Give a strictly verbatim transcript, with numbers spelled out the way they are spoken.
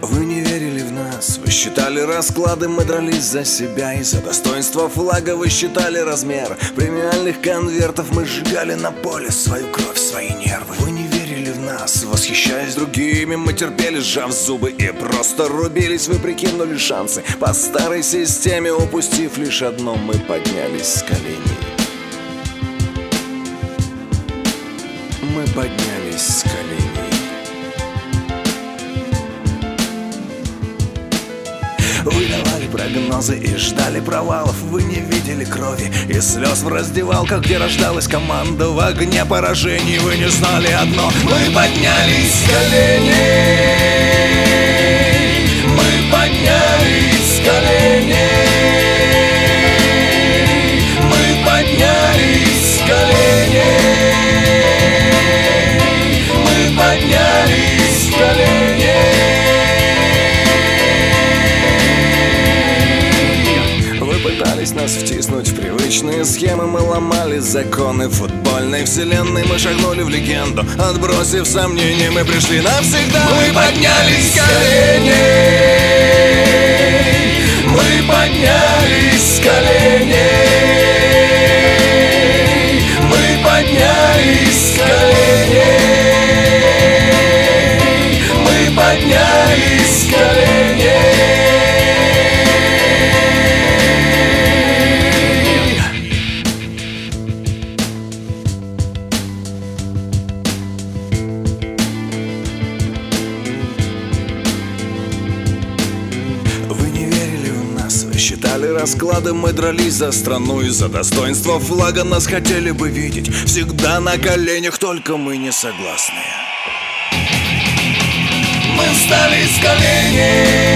Вы не верили в нас, вы считали расклады, мы дрались за себя. И за достоинство флага вы считали размер премиальных конвертов. Мы сжигали на поле свою кровь, свои нервы. Вы не верили в нас, восхищаясь другими, мы терпели, сжав зубы, и просто рубились. Вы прикинули шансы по старой системе, упустив лишь одно: мы поднялись с коленей. Мы поднялись с коленей. Вы давали прогнозы и ждали провалов. Вы не видели крови и слез в раздевалках, где рождалась команда в огне поражений. Вы не знали одно: мы поднялись с коленей. Мы поднялись с коленей. Мы поднялись с коленей. Мы поднялись с коленей. Пытались нас втиснуть в привычные схемы. Мы ломали законы футбольной вселенной. Мы шагнули в легенду, отбросив сомнения. Мы пришли навсегда. Мы поднялись с коленей. Мы поднялись с коленей. Мы поднялись с коленей. Мы поднялись с коленей. Считали расклады, мы дрались за страну. И за достоинство флага нас хотели бы видеть всегда на коленях, только мы не согласны. Мы встали с коленей.